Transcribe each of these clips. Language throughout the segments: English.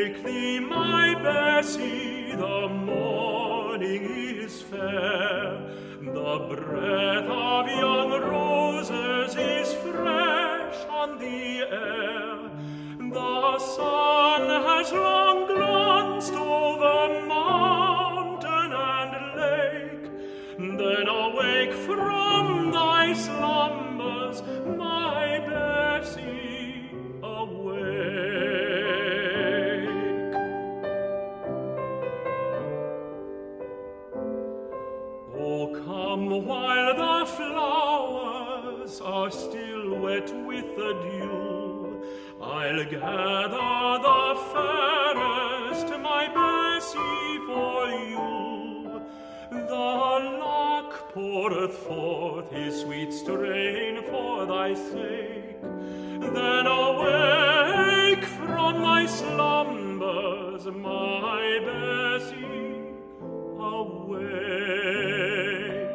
Awake thee, my Bessie, the morning is fair. The breath of young roses is fresh on the air. The sun has long glanced over mountain and lake. Then awake from thy slumbers, my Bessie, awake. Oh, come while the flowers are still wet with the dew, I'll gather the fairest, my Bessie, for you. The lark poureth forth his sweet strain for thy sake. Then awake from thy slumbers, my Bessie, awake.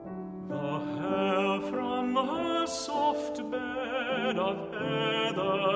The hair from her soft bed of heather